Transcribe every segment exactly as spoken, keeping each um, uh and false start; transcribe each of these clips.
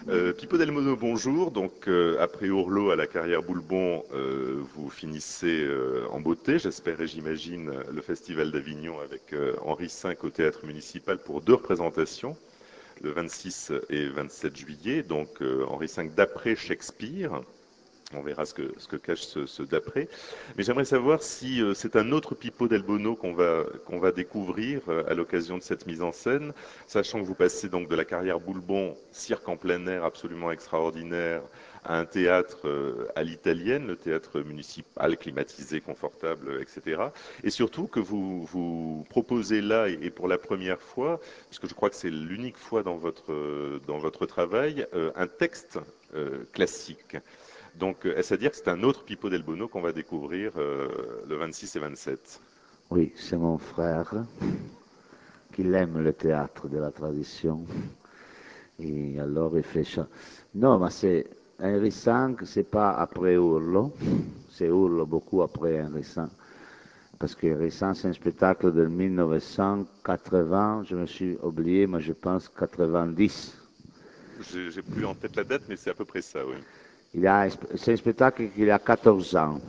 Euh, Pipo Del Mono, bonjour. Donc, euh, après Ourlo à la carrière Boulbon, euh, vous finissez euh, en beauté, j'espère et j'imagine, le Festival d'Avignon avec euh, Henri cinq au Théâtre Municipal pour deux représentations, le vingt-six et vingt-sept juillet. Donc, euh, Henri cinq d'après Shakespeare. On verra ce que, ce que cache ce, ce d'après. Mais j'aimerais savoir si euh, c'est un autre Pipo del Bono qu'on va, qu'on va découvrir euh, à l'occasion de cette mise en scène, sachant que vous passez donc de la carrière Boulbon, cirque en plein air absolument extraordinaire, à un théâtre euh, à l'italienne, le théâtre municipal, climatisé, confortable, et cetera. Et surtout que vous, vous proposez là, et, et pour la première fois, puisque je crois que c'est l'unique fois dans votre, euh, dans votre travail, euh, un texte euh, classique. Donc, est-ce à dire que c'est un autre Pipo del Bono qu'on va découvrir euh, le vingt-six et vingt-sept? Oui, c'est mon frère qui aime le théâtre de la tradition. Et alors il fait ça. Non, mais c'est Henri cinq, c'est pas après Urlo, c'est Urlo beaucoup après Henri cinq. Parce que Henri cinq, c'est un spectacle de mille neuf cent quatre-vingts, je me suis oublié, mais je pense quatre-vingt-dix. J'ai j'ai plus en tête la date, mais c'est à peu près ça, oui. Il a, c'est un spectacle qu'il a quatorze ans.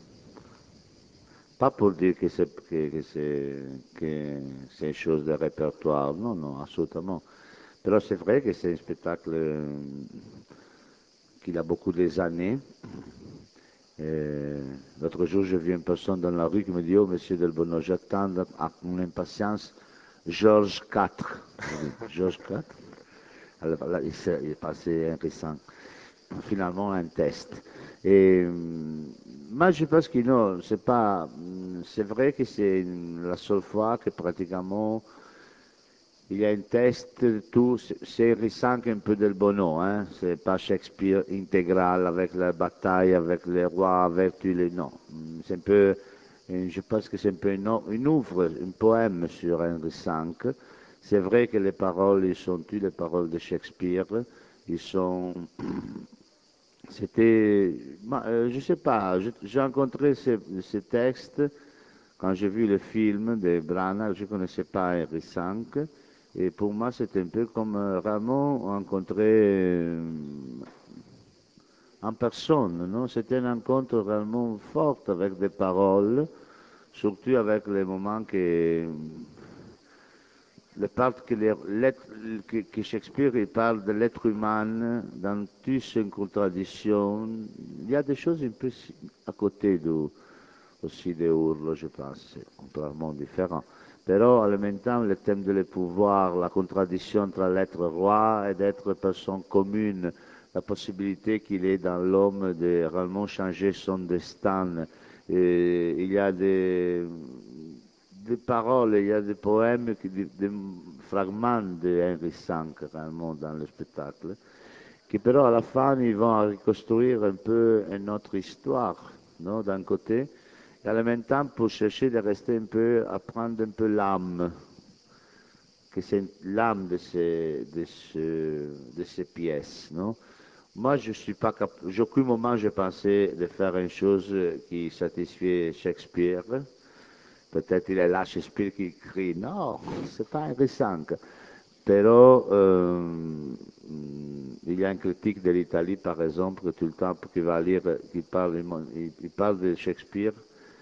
Pas pour dire que c'est que, que c'est que c'est une chose de répertoire, non, non, absolument. Però c'est vrai que c'est un spectacle euh, qu'il a beaucoup des années. Euh, L'autre jour, j'ai vu une personne dans la rue qui me dit: Oh, monsieur Delbono, j'attends avec une impatience Georges quatre. Je dis: Georges quatre. Alors là, il, s'est- il est passé un récent. Finalement, un test. Et euh, moi, je pense que non, c'est pas. C'est vrai que c'est la seule fois que pratiquement il y a un test, tout, c'est risque un peu del Bono, hein? C'est pas Shakespeare intégral avec la bataille, avec les rois, avec tous les noms. C'est un peu, je pense que c'est un peu une, une ouvre, un poème sur Henri cinq. C'est vrai que les paroles, ils sont toutes les paroles de Shakespeare. Ils sont, c'était, euh, je sais pas, j'ai rencontré ces, ces textes quand j'ai vu le film de Branagh, je ne connaissais pas Henri cinq. Et pour moi, c'était un peu comme euh, vraiment rencontrer euh, en personne, non? C'était une rencontre vraiment forte avec des paroles, surtout avec les moments que, les parts que, les, que, que Shakespeare il parle de l'être humain dans toutes ses contradictions. Il y a des choses un peu à côté de, aussi de Urlo, je pense, c'est complètement différent. Però en même temps, le thème de le pouvoir, la contradiction entre l'être roi et d'être personne commune, la possibilité qu'il ait dans l'homme de réellement changer son destin. Et il y a des, des paroles, il y a des poèmes, qui- des, des fragments de Henri cinq réellement dans le spectacle, qui però à la fin ils vont reconstruire un peu une autre histoire, non, d'un côté, et en même temps pour chercher de rester un peu, à prendre un peu l'âme, que c'est l'âme de ces, de, ce, de ces pièces, non? Moi, je suis pas capable, aucun moment j'ai pensé de faire une chose qui satisfait Shakespeare. Peut-être il est là Shakespeare qui crie, non, c'est pas intéressant. Però euh, il y a un critique de l'Italie, par exemple, tout le temps qui va lire, qui parle, il, il parle de Shakespeare,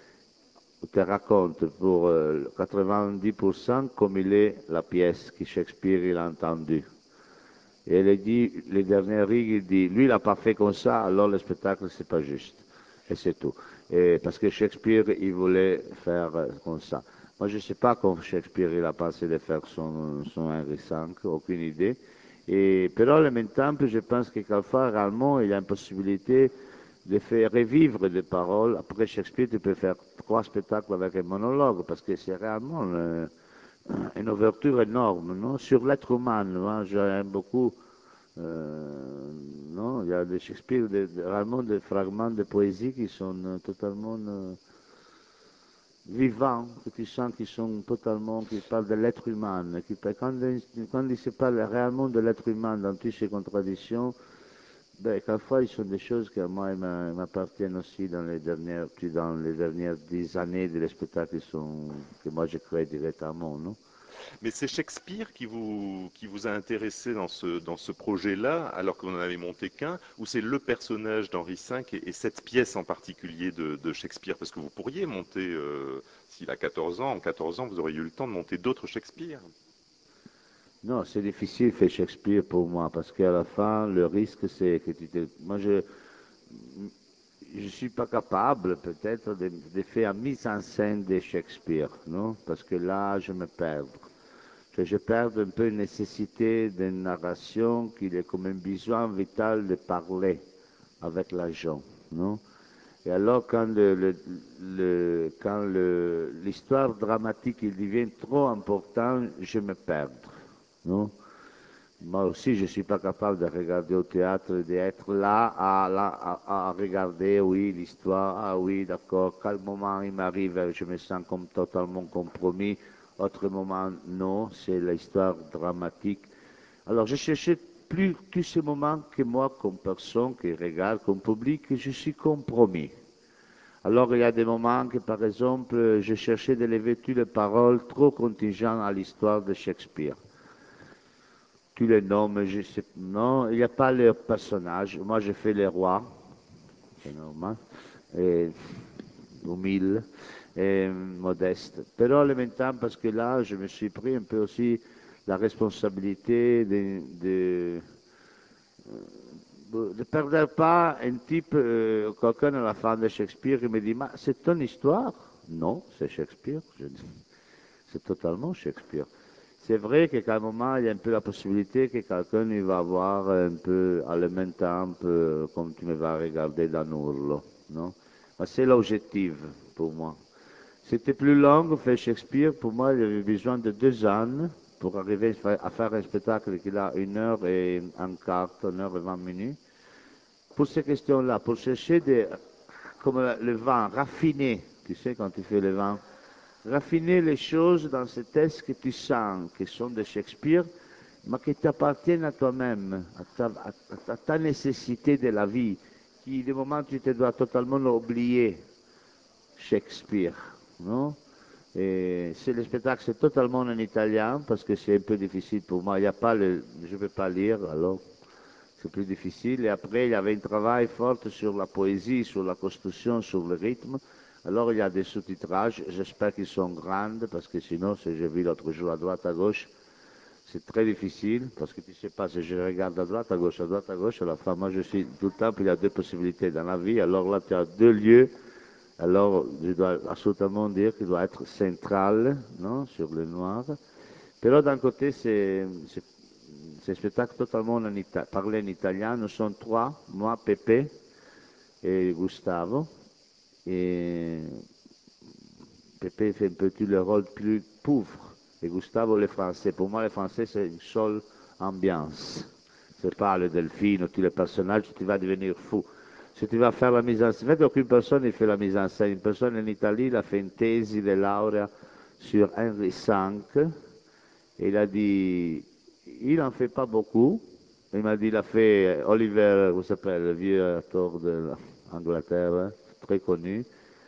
te raconte pour euh, quatre-vingt-dix pour cent comme il est la pièce que Shakespeare il a entendue. Et il dit, les dernières rigues, il dit, lui il n'a pas fait comme ça, alors le spectacle c'est pas juste. Et c'est tout. Et parce que Shakespeare, il voulait faire euh, comme ça. Moi, je ne sais pas comment Shakespeare il a pensé de faire son, son Henri cinq, aucune idée. Et, però en même temps, je pense que quelquefois, réellement, il y a une possibilité de faire revivre des paroles. Après Shakespeare, tu peux faire trois spectacles avec un monologue, parce que c'est réellement euh, une ouverture énorme, non? Sur l'être humain, moi, j'aime beaucoup. Euh, non, il y a de Shakespeare, des, des- réellement des fragments de poésie qui sont euh, totalement euh, vivants, que tu sens qu'ils sont totalement, qui parlent de l'être humain, qui, quand, quand il se parle réellement de l'être humain dans toutes ses contradictions, ben, quelquefois, ils sont des choses qui, à moi, m'appartiennent aussi dans les dernières, puis dans les dernières dix années des spectacles qui sont, que moi, j'ai créé directement, non? Mais c'est Shakespeare qui vous, qui vous a intéressé dans ce, dans ce projet-là, alors que vous n'en avez monté qu'un, ou c'est le personnage d'Henri cinq et, et cette pièce en particulier de, de Shakespeare? Parce que vous pourriez monter, euh, s'il a quatorze ans, en quatorze ans, vous auriez eu le temps de monter d'autres Shakespeare. Non, c'est difficile de faire Shakespeare pour moi, parce qu'à la fin, le risque, c'est que tu te... Moi, je je suis pas capable, peut-être, de, de faire une mise en scène de Shakespeare, non? Parce que là, je me perds. Que je perds un peu une nécessité de narration qu'il est comme un besoin vital de parler avec la gens, non? Et alors, quand le, le, le- quand le- l'histoire dramatique il devient trop important, je me perds, non? Moi aussi, je ne suis pas capable de regarder au théâtre et d'être là à, là, à, à regarder, oui, l'histoire, ah oui, d'accord, quel moment il m'arrive, je me sens comme totalement compromis, autre moment, non, c'est l'histoire dramatique. Alors, je cherchais plus tous ces moments que moi, comme personne qui regarde, comme public, je suis compromis. Alors, il y a des moments que, par exemple, je cherchais d'élever toutes les paroles trop contingentes à l'histoire de Shakespeare. Tu les nommes, je sais, non, il n'y a pas leur personnage. Moi, je fais les rois, c'est normal, et humble et modeste. Però en même temps, parce que là, je me suis pris un peu aussi la responsabilité de, de, de perdre pas un type, euh, quelqu'un à la fin de Shakespeare, il me dit, mais c'est ton histoire? Non, c'est Shakespeare. Je dis, c'est totalement Shakespeare. C'est vrai qu'à un moment, il y a un peu la possibilité que quelqu'un il va voir un peu, à le même temps, euh, comme tu me vas regarder dans Urlo, non? Mais c'est l'objectif pour moi. C'était plus long, faire Shakespeare, pour moi, il y avait besoin de deux ans pour arriver à faire un spectacle qui a une heure et un quart, une heure et vingt minutes. Pour ces questions-là, pour chercher des, comme le vin, raffiner, tu sais, quand tu fais le vin, raffiner les choses dans ces textes que tu sens, qui sont de Shakespeare, mais qui t'appartiennent à toi-même, à ta, à, à ta nécessité de la vie, qui, du moment où tu te dois totalement oublier Shakespeare, non? Et c'est le spectacle, c'est totalement en italien, parce que c'est un peu difficile pour moi. Il y a pas le, je ne peux pas lire, alors c'est plus difficile. Et après, il y avait un travail fort sur la poésie, sur la construction, sur le rythme. Alors, il y a des sous-titrages. J'espère qu'ils sont grands, parce que sinon, si j'ai vu l'autre jour à droite, à gauche, c'est très difficile, parce que tu ne sais pas si je regarde à droite, à gauche, à droite, à gauche, à la fin, moi, je suis tout le temps, puis il y a deux possibilités dans la vie. Alors là, tu as deux lieux. Alors, je dois absolument dire qu'il doit être central, non, sur le noir. Però d'un côté, c'est c'est- c'est un spectacle totalement en ita- parlé en italien. Nous sommes trois, moi, Pepe et Gustavo. Et Pepe fait un petit le rôle plus pauvre. Et Gustavo, le français. Pour moi, le français, c'est une seule ambiance. C'est pas le delphine, tous les personnages, tu vas devenir fou. Si tu vas faire la mise en scène, faites aucune personne il fait la mise en scène. Une personne en Italie, il a fait une thèse de laurea sur Henri cinq. Et il a dit, il n'en fait pas beaucoup. Il m'a dit, il a fait Oliver, vous s'appelle, le vieux acteur de l'Angleterre, très connu,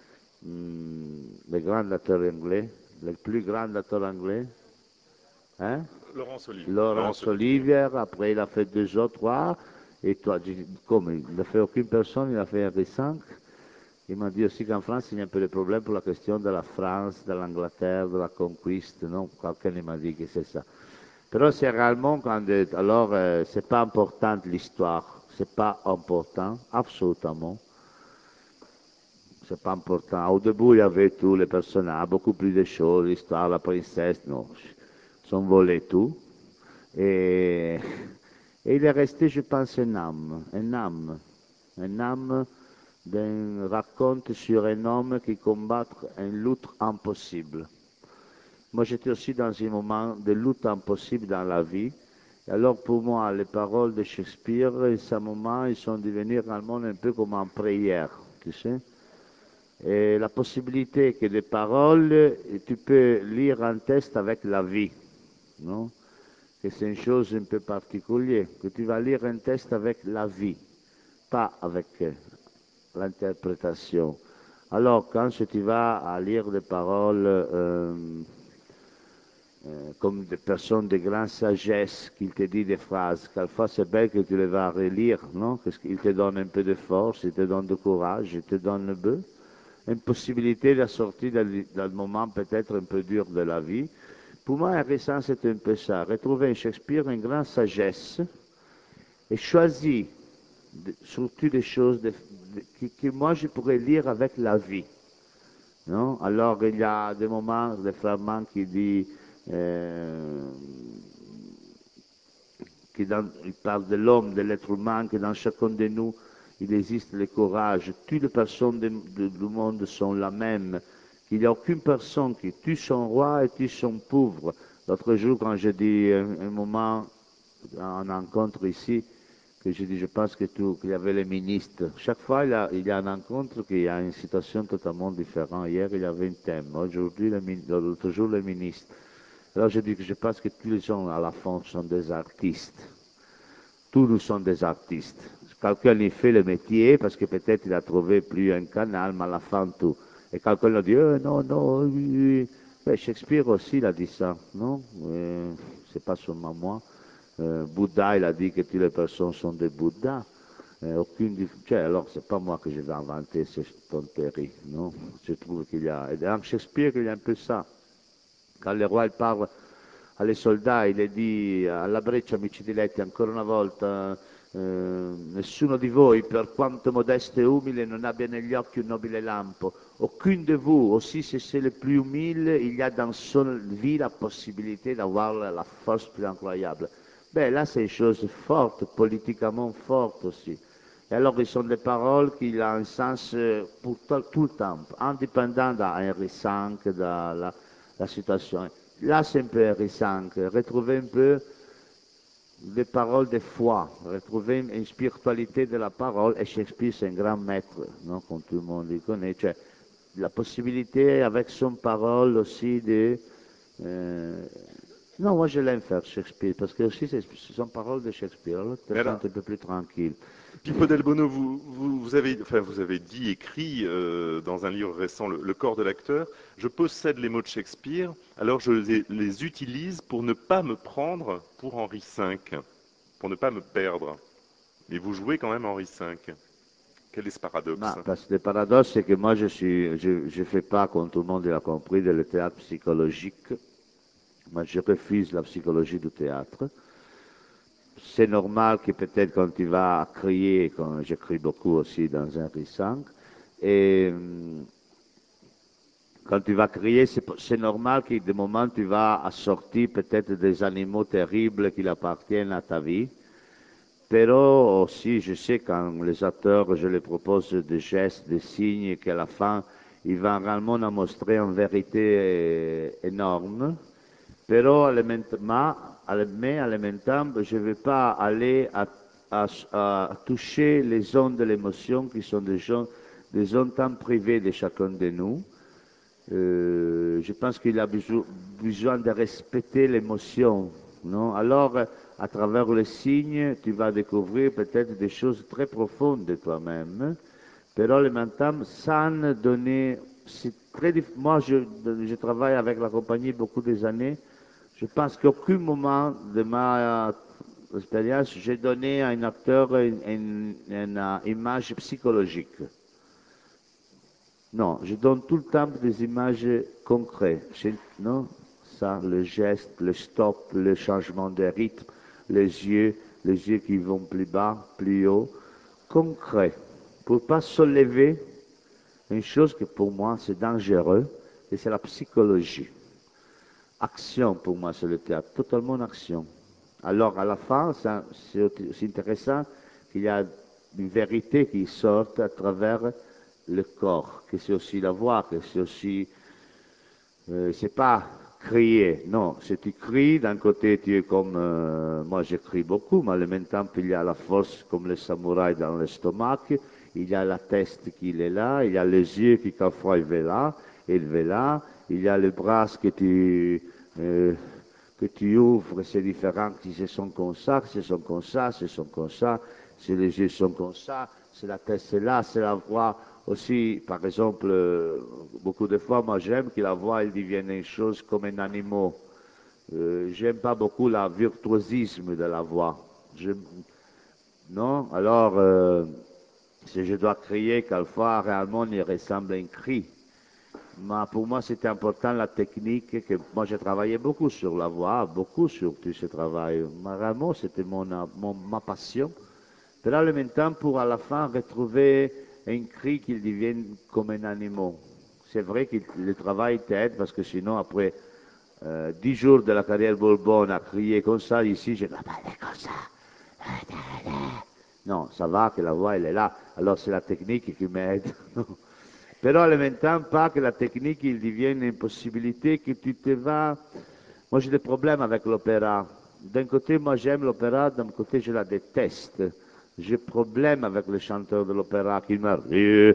hum, le grand acteur anglais, le plus grand acteur anglais, hein? Laurence Olivier. Laurence Laurence Olivier. Olivier, après il a fait deux autres, trois, et toi, j'ai dit, comme il n'a fait aucune personne, il a fait Henri cinq. Il m'a dit aussi qu'en France, il y a un peu de problème pour la question de la France, de l'Angleterre, de la conquiste, non? Quelqu'un m'a dit que c'est ça. Però c'est réellement quand, euh, alors, euh, c'est pas important l'histoire, c'est pas important, absolument, c'est pas important. Au début, il y avait tous les personnages, beaucoup plus de choses, l'histoire, la princesse, non, sont volés tout. Et, et il est resté, je pense, un âme, un âme, un âme d'un raconte sur un homme qui combat une lutte impossible. Moi, j'étais aussi dans un moment de lutte impossible dans la vie. Et alors, pour moi, les paroles de Shakespeare, en ce moment, ils sont devenus réellement un peu comme en prière, tu sais. Et la possibilité que des paroles, tu peux lire un texte avec la vie, non? Que c'est une chose un peu particulière, que tu vas lire un texte avec la vie, pas avec euh, l'interprétation. Alors, quand tu vas à lire des paroles, euh, euh, comme des personnes de grande sagesse qui te dit des phrases. Quelquefois, c'est belle que tu les vas relire, non? Parce qu'il te donne un peu de force, il te donne de courage, il te donne un peu une possibilité de sortir d'un moment peut-être un peu dur de la vie. Pour moi, Henri Sand, c'est un peu ça. Retrouver en Shakespeare une grande sagesse et choisir de- surtout des choses de- de- que, que moi je pourrais lire avec la vie. Non? Alors, il y a des moments, le flamand qui dit, euh, qui dans- il parle de l'homme, de l'être humain, que dans chacun de nous, il existe le courage. Toutes les personnes de- de- du monde sont la même. Il n'y a aucune personne qui tue son roi et tue son pauvre. L'autre jour, quand je dis un, un moment, en rencontre ici, que je dis, je pense que tout, qu'il y avait les ministres. Chaque fois, il y a, il y a un rencontre qu'il y a une situation totalement différente. Hier, il y avait un thème. Aujourd'hui, le min- l'autre jour, le ministre. Alors, je dis que je pense que tous les gens, à la fin, sont des artistes. Tous nous sommes des artistes. Quelqu'un y fait le métier parce que peut-être il a trouvé plus un canal, mais à la fin, tout. Et quelqu'un a dit, oh, non, non, oui, oui. Mais Shakespeare aussi, il a dit ça, non? Euh, c'est pas seulement moi. Euh, Bouddha, il a dit que toutes les personnes sont des Bouddhas. Euh, aucune dif- cioè, alors, c'est pas moi que je vais inventer ces tonteries, non? Je trouve qu'il y a. Et dans Shakespeare, il y a un peu ça. Quand le roi il parle ai soldati, le di alla Breccia, amici diletti, ancora una volta, eh, nessuno di voi, per quanto modesto e umile, non abbia negli occhi un nobile lampo. Aucun de vous, aussi si c'est le plus humile, il y a dans son vie la possibilité d'avoir la force plus incroyable. Ben là, c'est une chose forte, politiquement forte aussi. Et alors, ce sont des paroles qui ont un sens euh, pour tout, tout le temps, indépendant d'Henri cinq, de la, la situation. Là, c'est un peu Henri cinq, retrouver un peu des paroles de foi, retrouver une spiritualité de la parole, et Shakespeare, c'est un grand maître, non, comme tout le monde le connaît, cioè, la possibilité avec son parole aussi de... euh, non, moi je l'aime faire Shakespeare, parce que aussi c'est- ce sont paroles de Shakespeare, alors tu te Mais sens alors, un peu plus tranquille. Pippo Del Bono, vous, vous, vous avez, enfin, vous avez dit, écrit euh, dans un livre récent, le, le corps de l'acteur, je possède les mots de Shakespeare, alors je les, les utilise pour ne pas me prendre pour Henri cinq, pour ne pas me perdre. Mais vous jouez quand même Henri cinq. Quel est ce paradoxe? Ma, parce que le paradoxe, c'est que moi, je suis, je, je fais pas, comme tout le monde l'a compris, de le théâtre psychologique. Moi, je refuse la psychologie du théâtre. C'est normal que peut-être quand tu vas crier, quand j'écris beaucoup aussi dans un cinq, et hum, quand tu vas crier, c'est c'est normal que de moments tu vas sortir peut-être des animaux terribles qui appartiennent à ta vie. Però aussi, je sais quand les acteurs, je les propose des gestes, des signes, qu'à la fin, ils vont réellement nous montrer une vérité euh, énorme. Però élémentalement, mais en même temps, je ne vais pas aller à, à- à toucher les zones de l'émotion qui sont des zones, des zones tant privées de chacun de nous. Euh, je pense qu'il a beso- besoin de respecter l'émotion, non? Alors, euh, à travers les signes, tu vas découvrir peut-être des choses très profondes de toi-même. Però le maintenant, sans donner, c'est très dif- moi, je, je travaille avec la compagnie beaucoup des années. Je pense qu'aucun moment de ma euh, expérience, j'ai donné à un acteur une, une- une, euh, image psychologique. Non, je donne tout le temps des images concrètes. Je- non, ça, le geste, le stop, le changement de rythme, les yeux, les yeux qui vont plus bas, plus haut, concret. Pour pas se lever, une chose que pour moi c'est dangereux, et c'est la psychologie. Action pour moi c'est le théâtre, totalement en action. Alors à la fin, ça, c'est aussi intéressant qu'il y a une vérité qui sort à travers le corps, que c'est aussi la voix, que c'est aussi, euh, c'est pas crier, non, si tu cries, d'un côté tu es comme, euh, moi j'écris beaucoup, mais en même temps il y a la force comme le samouraï dans l'estomac, il y a la tête qui est là, il y a les yeux qui quelquefois il va là, il va là, il y a les bras que tu, euh, que tu ouvres, c'est différent si ce sont comme ça, si ce sont comme ça, si ce sont comme ça, si les yeux sont comme ça, si la tête c'est là, c'est la voix aussi, par exemple, euh, beaucoup de fois, moi j'aime que la voix elle devienne une chose comme un animal. Euh, j'aime pas beaucoup le virtuosisme de la voix. Je- non, alors, euh, si je dois crier, quelquefois, réellement, il ressemble à un cri. Mais pour moi, c'était important la technique, que moi, j'ai travaillé beaucoup sur la voix, beaucoup sur tout ce travail. Mais vraiment, c'était mon, mon- ma passion. Mais en même temps, pour à la fin retrouver un cri qui devienne comme un animal. C'est vrai que le travail t'aide, parce que sinon, après euh, dix jours de la carrière Bourbon à crier comme ça, ici, je ne vais pas aller comme ça. Non, ça va que la voix, elle est là. Alors, c'est la technique qui m'aide. Però en même temps, pas que la technique, il devienne une possibilité que tu te vas. Moi, j'ai des problèmes avec l'opéra. D'un côté, moi, j'aime l'opéra, d'un côté, je la déteste. J'ai problème avec les chanteurs de l'opéra qui me rient.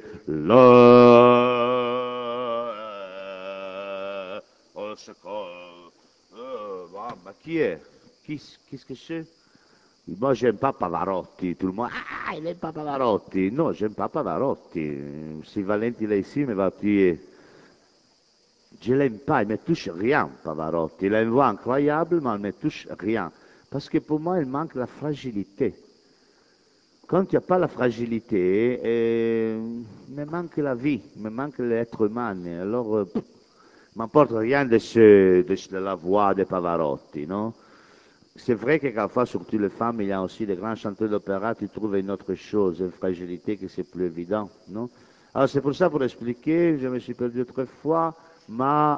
Là, au secours. Euh, bah, bah, qui est? Qui, qu'est-ce que c'est? Moi, j'aime pas Pavarotti. Tout le monde, ah, il n'aime pas Pavarotti. Non, j'aime pas Pavarotti. Si Valenti là ici me va tuer. Je l'aime pas, il me touche rien, Pavarotti. Il a une voix incroyable, mais il me touche rien. Parce que pour moi, il manque la fragilité. Quand il n'y a pas la fragilité, euh, il me manque la vie, il me manque l'être humain. Alors, euh, pff, m'importe rien de, ce, de, ce- de la voix de Pavarotti, non? C'est vrai que quelquefois, surtout les femmes, il y a aussi des grands chanteurs d'opéra, tu trouves une autre chose, une fragilité que c'est plus évident, non? Alors c'est pour ça, pour expliquer, je me suis perdu autrefois, ma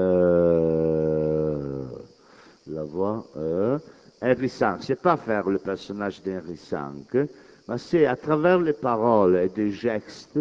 euh, la voix euh, Henry cinq. C'est pas faire le personnage d'Henry cinq, mais c'est à travers les paroles et des gestes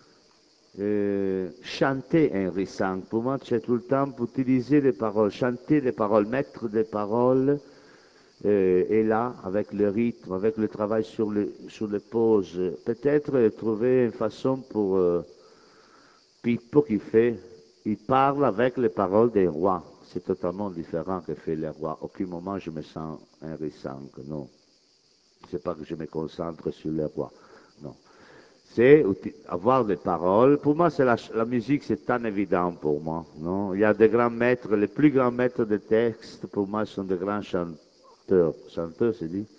euh, chanter Henry cinq. Pour moi, c'est tout le temps pour utiliser les paroles, chanter les paroles, mettre des paroles euh, et là, avec le rythme, avec le travail sur, le, sur les pauses, peut-être euh, trouver une façon pour euh, Pippo qui fait, il parle avec les paroles des rois. C'est totalement différent que fait les rois. Aucun moment je me sens Henri cinq, non. C'est pas que je me concentre sur les rois, non. C'est avoir des paroles. Pour moi, c'est la, la musique, c'est tan évident pour moi, non. Il y a des grands maîtres, les plus grands maîtres de texte, pour moi, sont des grands chanteurs. Chanteurs, c'est dit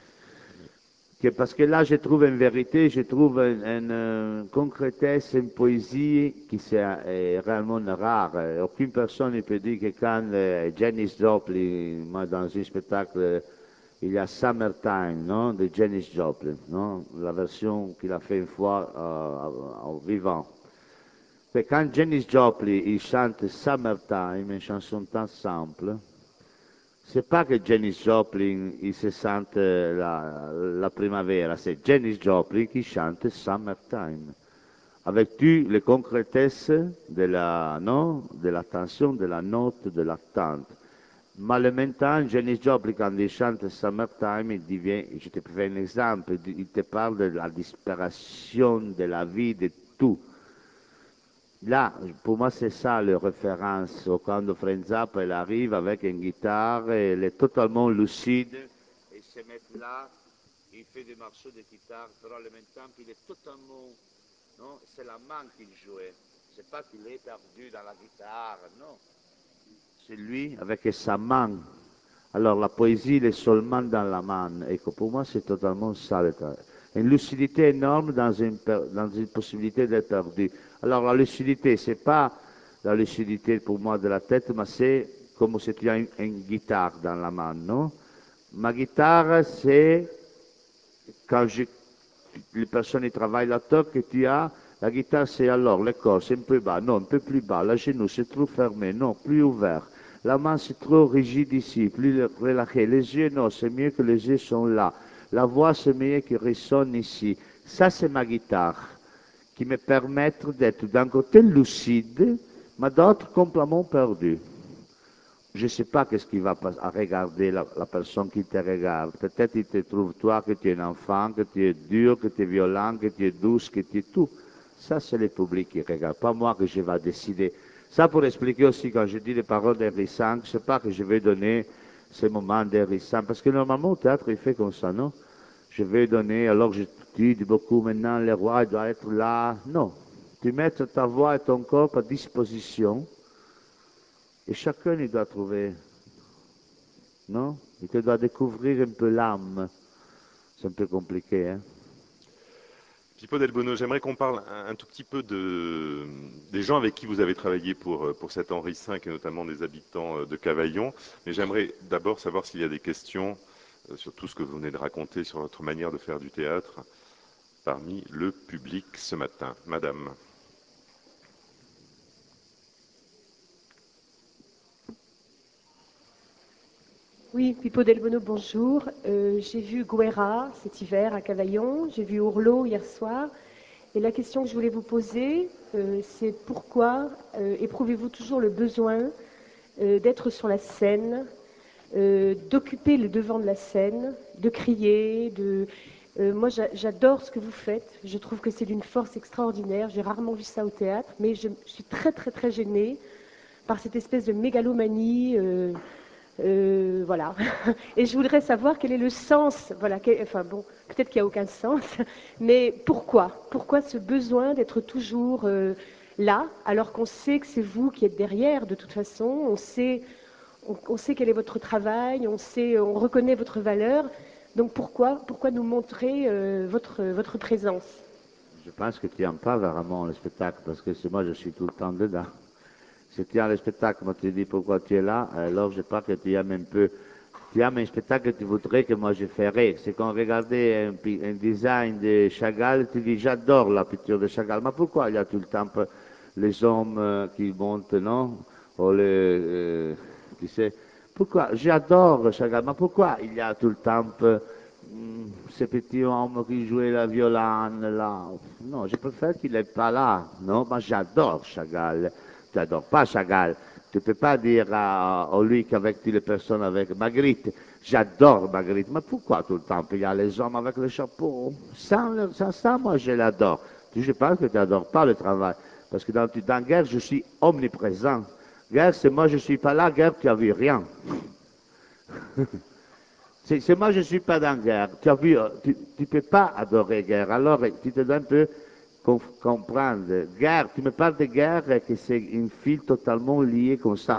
que parce que là, je trouve une vérité, je trouve une, une, une concrétesse, une poésie qui est réellement rare. Aucune personne ne peut dire que quand euh, Janis Joplin, moi, dans un spectacle, il y a Summertime, non, de Janis Joplin, non, la version qu'il a fait une fois euh, en vivant. Et quand Janis Joplin il chante Summertime, une chanson tant simple, c'est pas que Janis Joplin il se sente la, la primavera, c'est Janis Joplin qui chante Summertime, avec toutes les concrétesses de la, non, de la tension, de la note, de l'attente. Mais le même temps, Janis Joplin, quand il chante Summertime, il devient, je te fais un exemple, il te parle de la disparition de la vie, de tout. Là, pour moi, c'est ça la référence. Quand Frank Zappa elle arrive avec une guitare, elle est totalement lucide. Et se met là, il fait des morceaux de guitare, mais en même temps, il est totalement. Non, c'est la main qu'il jouait. C'est pas qu'il est perdu dans la guitare, non. C'est lui avec sa main. Alors la poésie, elle est seulement dans la main. Et que pour moi, c'est totalement ça le travail. Une lucidité énorme dans une, dans une possibilité d'être perdu. Alors la lucidité, c'est pas la lucidité pour moi de la tête, mais c'est comme si tu as une, une guitare dans la main, non? Ma guitare, c'est quand je, les personnes qui travaillent la toque que tu as, la guitare, c'est alors le corps, c'est un peu bas, non, un peu plus bas, le genou, c'est trop fermé, non, plus ouvert. La main, c'est trop rigide ici, plus relâché. Les yeux, non, c'est mieux que les yeux sont là. La voix, c'est mieux qu'il résonne ici. Ça, c'est ma guitare, qui me permet d'être d'un côté lucide, mais d'autre complètement perdu. Je ne sais pas qu'est-ce qu'il va à regarder la, la, personne qui te regarde. Peut-être il te trouve toi que tu es un enfant, que tu es dur, que tu es violent, que tu es douce, que tu es tout. Ça, c'est le public qui regarde, pas moi que je vais décider. Ça, pour expliquer aussi, quand je dis les paroles d'Henri cinq, je ne sais pas que je vais donner ces moments d'Henri cinq, parce que normalement, au théâtre, il fait comme ça, non? Je vais donner, alors je dis beaucoup maintenant, le roi doit être là. Non. Tu mets ta voix et ton corps à disposition. Et chacun, il doit trouver non? Il te doit découvrir un peu l'âme. C'est un peu compliqué, hein? Pippo Del Bono, j'aimerais qu'on parle un, un tout petit peu de, des gens avec qui vous avez travaillé pour, pour cet Henri cinq et notamment des habitants de Cavaillon. Mais j'aimerais d'abord savoir s'il y a des questions euh, sur tout ce que vous venez de raconter, sur votre manière de faire du théâtre parmi le public ce matin. Madame. Oui, Pippo Del Bono, bonjour. Euh, j'ai vu Guerra cet hiver à Cavaillon, j'ai vu Ourlot hier soir. Et la question que je voulais vous poser, euh, c'est pourquoi euh, éprouvez-vous toujours le besoin euh, d'être sur la scène, euh, d'occuper le devant de la scène, de crier, de... Euh, moi, j'a- j'adore ce que vous faites. Je trouve que c'est d'une force extraordinaire. J'ai rarement vu ça au théâtre, mais je, je suis très, très, très gênée par cette espèce de mégalomanie. euh, euh, voilà. Et je voudrais savoir quel est le sens. Voilà. quel- enfin bon, peut-être qu'il n'y a aucun sens, mais pourquoi Pourquoi ce besoin d'être toujours euh, là, alors qu'on sait que c'est vous qui êtes derrière de toute façon. On sait, on, on sait quel est votre travail, on sait, on reconnaît votre valeur. Donc pourquoi, pourquoi nous montrer euh, votre, votre présence? Je pense que tu en parles vraiment le spectacle, parce que c'est moi, je suis tout le temps dedans. Si tu as le spectacle, moi tu dis pourquoi tu es là, alors je pense que tu aimes un peu, tu aimes un spectacle que tu voudrais que moi je ferais. C'est quand regardait un, pi- un design de Chagall, tu dis j'adore la peinture de Chagall, mais pourquoi il y a tout le temps peu- les hommes euh, qui montent, non? Ou les, euh, tu sais, pourquoi? J'adore Chagall, mais pourquoi il y a tout le temps peu, hum, ces petits hommes qui jouaient la violane là? Non, je préfère qu'il n'est pas là, non? Moi j'adore Chagall. Tu n'adores pas Chagall. Tu ne peux pas dire à, à lui qu'avec toutes les personnes avec Magritte, j'adore Magritte. Mais pourquoi tout le temps il y a les hommes avec le chapeau? Sans, le- sans ça, moi je l'adore. Je pense que tu n'adores pas le travail. Parce que dans, dans guerre, je suis omniprésent. Guerre, c'est moi, je ne suis pas là. Guerre, tu n'as vu rien. C'est c'est moi, je ne suis pas dans guerre. Tu as vu, euh, tu ne peux pas adorer guerre. Alors, tu te donnes un peu conf- comprendre. Guerre, tu me parles de guerre et que c'est une fil totalement liée comme ça,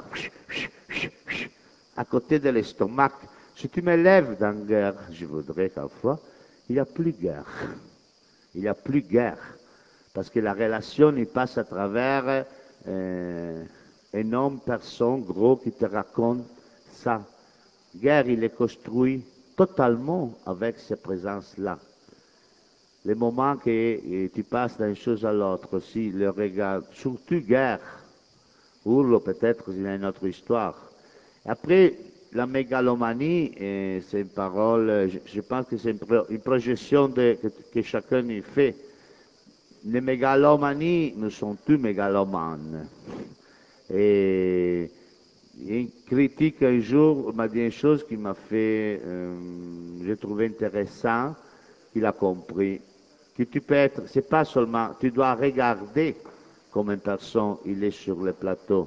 à côté de l'estomac. Si tu me lèves dans guerre, je voudrais parfois, il n'y a plus guerre. Il n'y a plus guerre. Parce que la relation, il passe à travers euh, un homme, personne, gros, qui te raconte ça. Guerre, il est construit totalement avec cette présence-là. Les moments que eh, tu passes d'une chose à l'autre aussi, le regard, surtout guerre, Ourlo peut-être, il y a une autre histoire. Après, la mégalomanie, eh, c'est une parole, euh, je, je pense que c'est une, pro- une projection de, que, que chacun y fait. Les mégalomanies, nous sommes tous mégalomanes. Et une critique un jour m'a dit une chose qui m'a fait, euh, j'ai trouvé intéressant, qu'il a compris, que tu peux être, c'est pas seulement, tu dois regarder comme une personne, il est sur le plateau.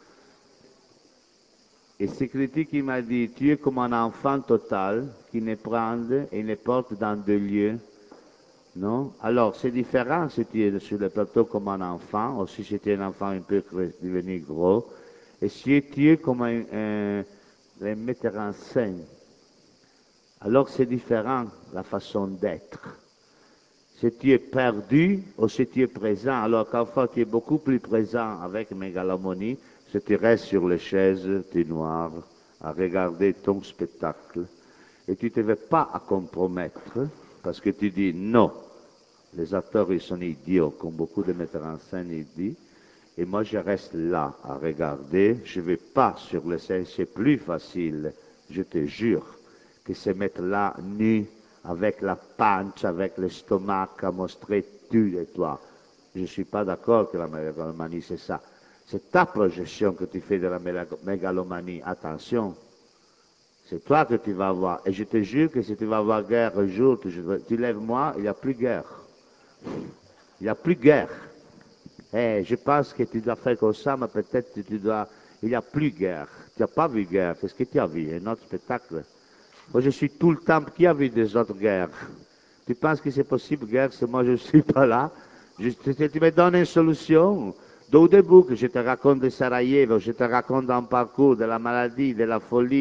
Et ce critique, il m'a dit, tu es comme un enfant total qui ne prend et ne porte dans deux lieux. Non? Alors, c'est différent si tu es sur le plateau comme un enfant, ou si c'était un enfant un peu devenu gros, et si tu es comme un, un, un metteur en scène. Alors, c'est différent la façon d'être. Si tu es perdu ou si tu es présent, alors parfois tu es beaucoup plus présent avec mégalomanie, si tu restes sur les chaises, tu es noir, à regarder ton spectacle, et tu ne te veux pas à compromettre, parce que tu dis non, les acteurs ils sont idiots, comme beaucoup de metteurs en scène ils disent, et moi je reste là à regarder, je ne vais pas sur les scènes, c'est plus facile, je te jure, que se mettre là nu, avec la pancia, avec l'estomac, à montrer tu et toi. Je ne suis pas d'accord que la mégalomanie c'est ça. C'est ta projection que tu fais de la mégalomanie. Attention, c'est toi que tu vas voir. Et je te jure que si tu vas avoir guerre un jour, tu, tu lèves-moi, il n'y a plus guerre. Il n'y a plus guerre. Eh, je pense que tu dois faire comme ça, mais peut-être que tu dois... Il n'y a plus guerre. Tu n'as pas vu guerre. Qu'est-ce que tu as vu? Un autre spectacle. Moi, je suis tout le temps... Qui a vu des autres guerres? Tu penses que c'est possible, guerre, si moi je ne suis pas là? Je, tu, tu me donnes une solution. Au début, que je te raconte de Sarajevo, je te raconte un parcours, de la maladie, de la folie,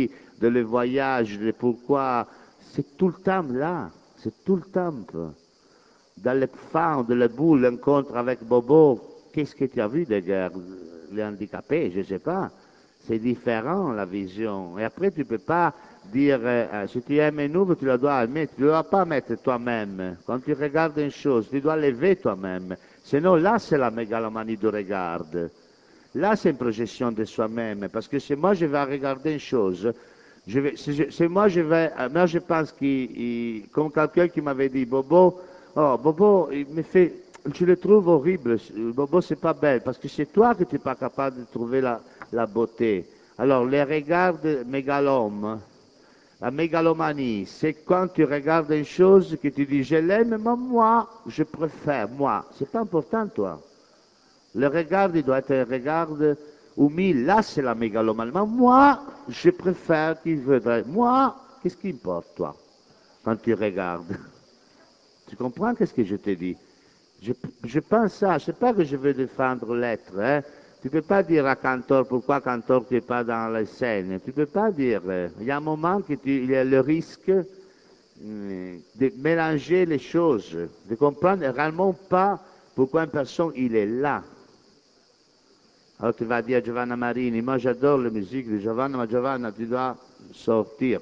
de le voyage, de pourquoi, c'est tout le temps là, c'est tout le temps. Dans le fond de la boule, l'encontre avec Bobo, qu'est-ce que tu as vu de guerre? Les handicapés, je ne sais pas. C'est différent la vision. Et après, tu ne peux pas dire, euh, si tu aimes un ouvre, tu la dois aimer. Tu ne dois pas mettre toi-même. Quand tu regardes une chose, tu dois lever toi-même. Sinon, là, c'est la mégalomanie du regard. Là, c'est une projection de soi-même. Parce que si moi, je vais regarder une chose, je vais, si, je, si moi, je vais, moi, je pense qu'il, comme quelqu'un qui m'avait dit, Bobo, oh, Bobo, il me fait, je le trouve horrible. Bobo, c'est pas belle. Parce que c'est toi que tu n'es pas capable de trouver la, la beauté. Alors, les regards mégalome, la mégalomanie, c'est quand tu regardes une chose que tu dis, je l'aime, mais moi, je préfère, moi. C'est pas important, toi. Le regard, il doit être un regard humble. Là, c'est la mégalomanie. Mais moi, je préfère qu'il voudrait. Moi, qu'est-ce qui importe, toi, quand tu regardes? Tu comprends qu'est-ce que je te dis? Je, je pense ça. Je sais pas que je veux défendre l'être. Hein? Tu peux pas dire à Cantor pourquoi Cantor tu n'es pas dans la scène. Tu peux pas dire. Il y a un moment que tu, il y a le risque euh, de mélanger les choses, de comprendre réellement pas pourquoi une personne il est là. Alors tu vas dire à Giovanna Marini, moi j'adore la musique de Giovanna, mais Giovanna tu dois sortir.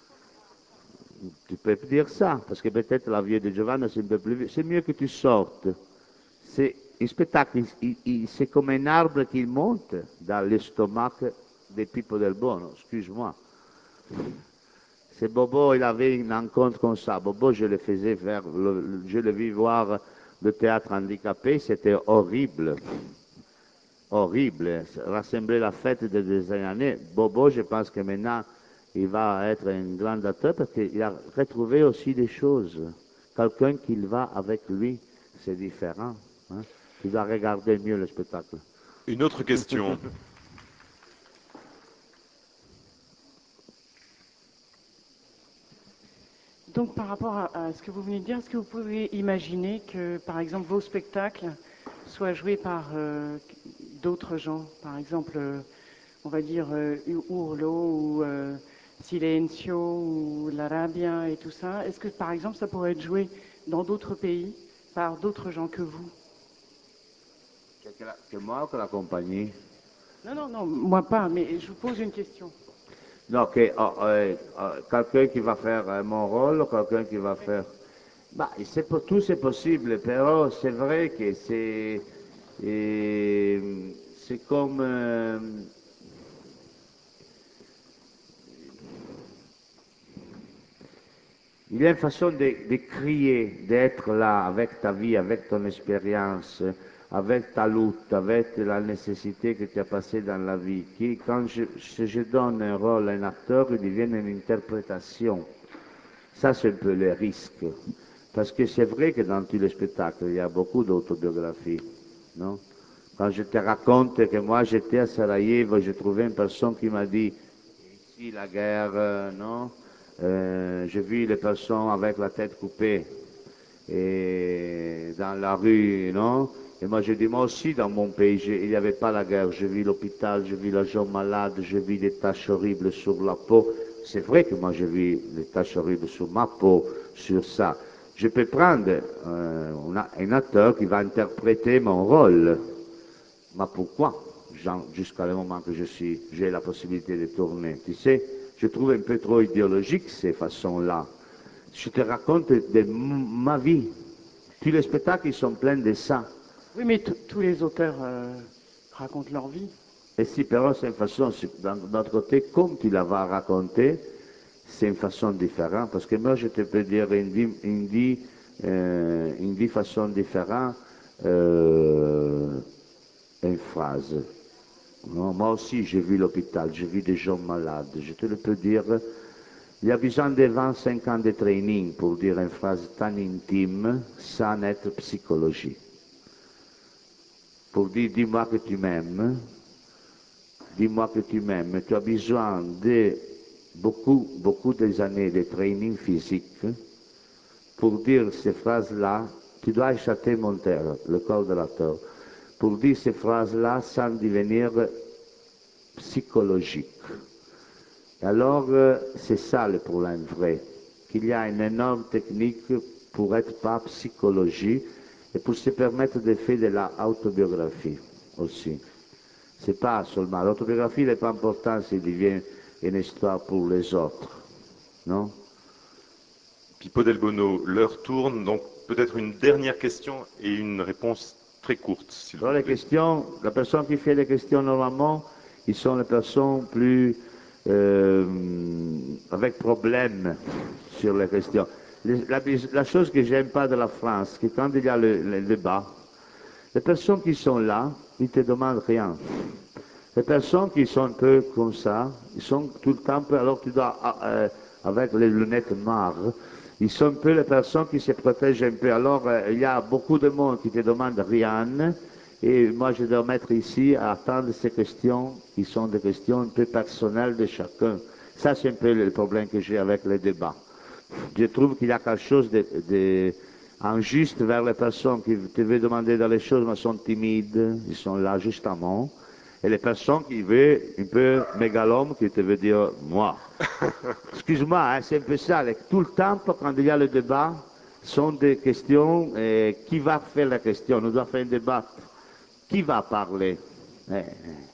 Tu peux dire ça, parce que peut-être la vie de Giovanna c'est un peu plus... C'est mieux que tu sortes. C'est un spectacle, c'est comme un arbre qui monte dans l'estomac des Pippo del Bono, excuse-moi. C'est Bobo, il avait une rencontre comme ça. Bobo, je le faisais faire, le, je le vis voir le théâtre handicapé, c'était horrible. Horrible. Rassembler la fête de des années. Bobo, je pense que maintenant, il va être un grand acteur parce qu'il a retrouvé aussi des choses. Quelqu'un qui va avec lui, c'est différent. Hein? Tu dois regarder mieux le spectacle. Une autre question. Donc par rapport à, à ce que vous venez de dire, est-ce que vous pouvez imaginer que, par exemple, vos spectacles soient joués par euh, d'autres gens? Par exemple, euh, on va dire euh, Urlo ou euh, Silencio ou l'Arabia et tout ça. Est-ce que, par exemple, ça pourrait être joué dans d'autres pays par d'autres gens que vous? Que, la, que moi ou que la compagnie? Non, non, non, moi pas, mais je vous pose une question. Non, que, oh, euh, oh, quelqu'un qui va faire euh, mon rôle ou quelqu'un qui va faire... Bah, c'est pour tout c'est possible, però c'est vrai que c'est... C'est comme... Euh, il y a une façon de, de crier, d'être là avec ta vie, avec ton expérience, avec ta lutte, avec la nécessité que tu as passée dans la vie, qui, quand je, si je donne un rôle à un acteur, il devient une interprétation. Ça, c'est un peu le risque. Parce que c'est vrai que dans tous les spectacles, il y a beaucoup d'autobiographies, non? Quand je te raconte que moi, j'étais à Sarajevo, j'ai trouvé une personne qui m'a dit, ici, la guerre, euh, non? Euh, j'ai vu les personnes avec la tête coupée et dans la rue, non? Et moi, j'ai dit, moi aussi, dans mon pays, il n'y avait pas la guerre. J'ai vu l'hôpital, j'ai vu les gens malades, j'ai vu des taches horribles sur la peau. C'est vrai que moi, j'ai vu des taches horribles sur ma peau, sur ça. Je peux prendre euh, un acteur qui va interpréter mon rôle. Mais pourquoi? Jusqu'à le moment que je suis, j'ai la possibilité de tourner, tu sais? Je trouve un peu trop idéologique ces façons-là. Je te raconte de ma vie. Tous les spectacles ils sont pleins de ça. Oui, mais tous les auteurs euh, racontent leur vie. Et si, però, c'est une façon, d'un autre côté, comme tu la vas raconter, c'est une façon différente. Parce que moi, je te peux dire une vie, une vie, euh, une vie façon différente, euh, une phrase. Non, moi aussi, j'ai vu l'hôpital, j'ai vu des gens malades. Je te le peux dire, il y a besoin de vingt-cinq ans de training pour dire une phrase tan intime sans être psychologie. Pour dire, dis-moi que tu m'aimes, dis-moi que tu m'aimes. Tu as besoin de beaucoup, beaucoup des années de training physique pour dire ces phrases-là. Tu dois échapper mon terre, le corps de l'acteur. Pour dire ces phrases-là sans devenir psychologique. Alors, euh, c'est ça le problème vrai, qu'il y a une énorme technique pour être pas psychologie et pour se permettre de faire de l'autobiographie aussi. C'est pas seulement, l'autobiographie n'est pas importante s'il devient une histoire pour les autres, non? Pippo Del Bono, l'heure tourne, donc peut-être une dernière question et une réponse très courte, s'il vous Alors les plaît. questions, la personne qui fait les questions normalement, ils sont les personnes plus euh, avec problème sur les questions. Les- La, la chose que j'aime pas de la France, c'est que quand il y a le, le débat, les personnes qui sont là, ils te demandent rien. Les personnes qui sont un peu comme ça, ils sont tout le temps, un peu- alors tu dois, ah, euh, avec les lunettes noires, ils sont un peu les personnes qui se protègent un peu. Alors, euh, il y a beaucoup de monde qui te demande rien, et moi je dois mettre ici à attendre ces questions qui sont des questions un peu personnelles de chacun. Ça, c'est un peu le problème que j'ai avec les débats. Je trouve qu'il y a quelque chose de, de injuste vers les personnes qui te veulent demander des choses mais sont timides, ils sont là justement. Et les personnes qui veulent un peu mégalome, qui te veut dire moi. Excuse-moi, hein, c'est un peu ça. Tout le temps, quand il y a le débat, sont des questions. euh, qui va faire la question? On doit faire un débat. Qui va parler? Eh,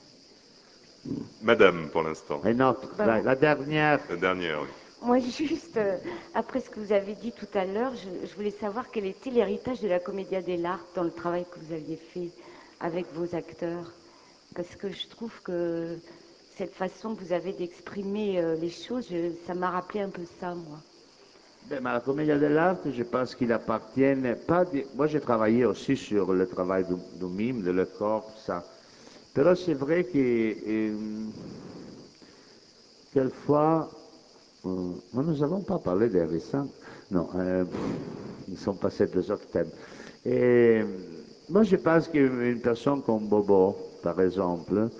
Madame, pour l'instant. Un autre, Bah, la, la dernière. La dernière, oui. Moi, juste, euh, après ce que vous avez dit tout à l'heure, je, je voulais savoir quel était l'héritage de la Commedia dell'arte dans le travail que vous aviez fait avec vos acteurs. Parce que je trouve que cette façon que vous avez d'exprimer euh, les choses, je- ça m'a rappelé un peu ça, moi. Ben, mais la commedia dell'arte, je pense qu'il appartient pas. di- Moi, j'ai travaillé aussi sur le travail du, du mime, de le corps, ça. Però c'est vrai que euh, quelquefois, euh, nous n'avons pas parlé des récents. Non, euh, ils sont passés deux autres thèmes. Et moi, je pense qu'une personne comme Bobo, par exemple,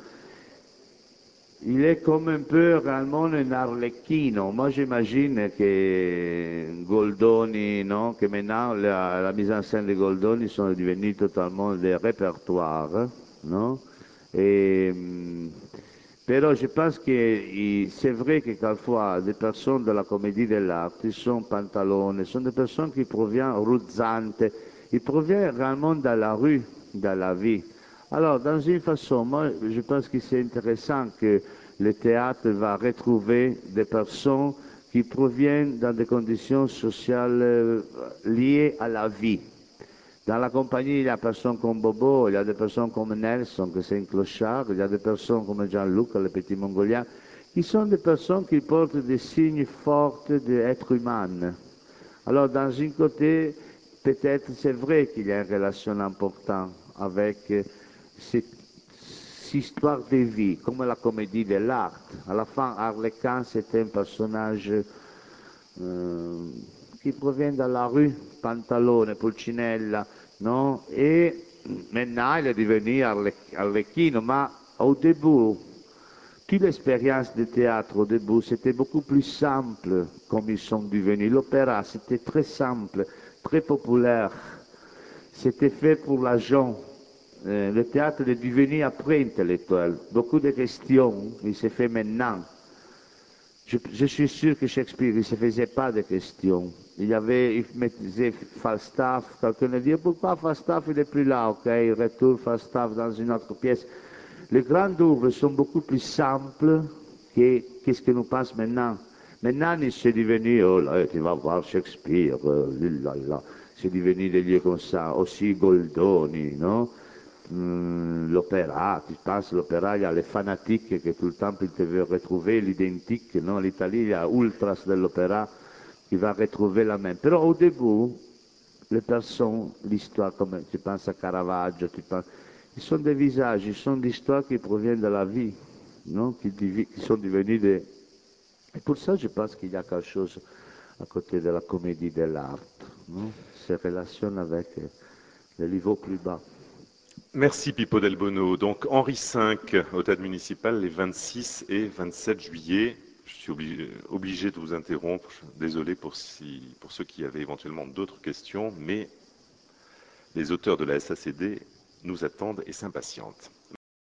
il est comme un peu réellement un arlecchino. Moi, j'imagine que Goldoni, non? Que maintenant, la, la mise en scène de Goldoni sont devenus totalement des répertoires, non? Et, hum, però je pense que il- c'est vrai que quelquefois des personnes de la comédie de l'art, ils sont pantalone, sont des personnes qui proviennent ruzzantes, ils proviennent réellement de la rue, de la vie. Alors, dans une façon, moi, je pense que c'est intéressant que le théâtre va retrouver des personnes qui proviennent dans des conditions sociales euh, liées à la vie. Dans la compagnie, il y a des personnes comme Bobo, il y a des personnes comme Nelson, que c'est un clochard, il y a des personnes comme Gianluca, le petit mongolien, qui sont des personnes qui portent des signes forts d'être humain. Alors, dans un côté, peut-être c'est vrai qu'il y a une relation importante avec euh, cette, cette histoire de vie, comme la comédie de l'art. À la fin, Harlequin, c'était un personnage euh, qui provient de la rue, Pantalone, Pulcinella, non? Et maintenant, il est devenu Arle- Arlecchino, mais au début, toute l'expérience de théâtre au début, c'était beaucoup plus simple comme ils sont devenus. L'opéra, c'était très simple, très populaire. C'était fait pour la gens. Euh, le théâtre est devenu après intellectuel. Beaucoup de questions, il s'est fait maintenant. Je, je suis sûr que Shakespeare, il ne se faisait pas de questions. Il y avait, il mettait Falstaff, quelqu'un a dit, pourquoi Falstaff il n'est plus là, ok, il retourne Falstaff dans une autre pièce. Les grandes œuvres sont beaucoup plus simples que qu'est-ce que nous pensons maintenant. Maintenant, c'est devenu, oh là, tu vas voir Shakespeare, euh, là, là. C'est devenu des lieux comme ça. Aussi Goldoni, non? Hum, l'opéra, tu penses l'opéra, il y a les fanatiques qui tout le temps ils te veulent retrouver l'identique, non? L'Italie, il y a ultras de l'opéra qui va retrouver la même. Però au début, les personnes, l'histoire, comme tu penses à Caravaggio, tu penses, ils sont des visages, ils sont des histoires qui proviennent de la vie, non? Qui, divi- qui sont devenus des... Et pour ça, je pense qu'il y a quelque chose à côté de la comédie de l'art, non? Se relationne avec euh, le niveau plus bas. Merci Pippo Del Bono. Donc Henri cinq au Théâtre municipal les vingt-six et vingt-sept juillet. Je suis obligé, obligé de vous interrompre. Désolé pour, si, pour ceux qui avaient éventuellement d'autres questions, mais les auteurs de la S A C D nous attendent et s'impatientent.